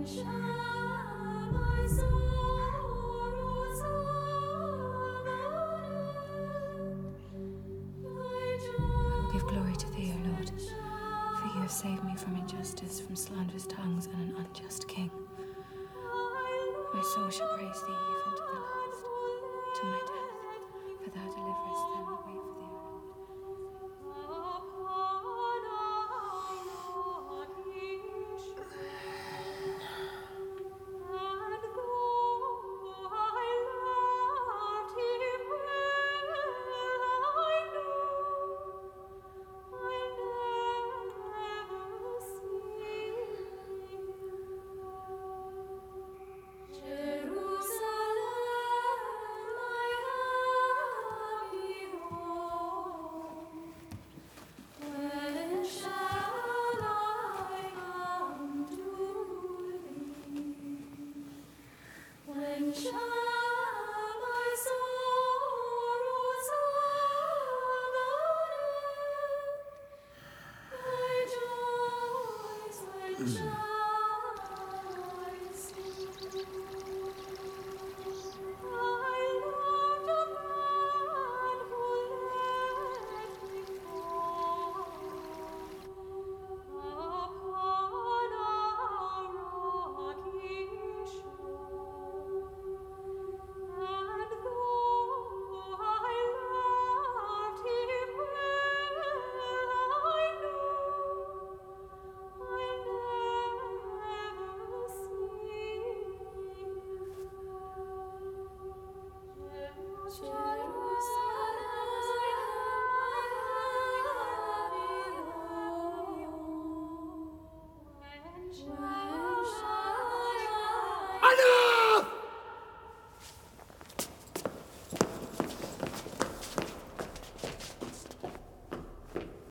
Give glory to thee, O Lord, for you have saved me from injustice, from slanderous tongues and an unjust king. My soul shall praise thee even to the last, to my death, for thou deliverest them that wait for thee, O Lord.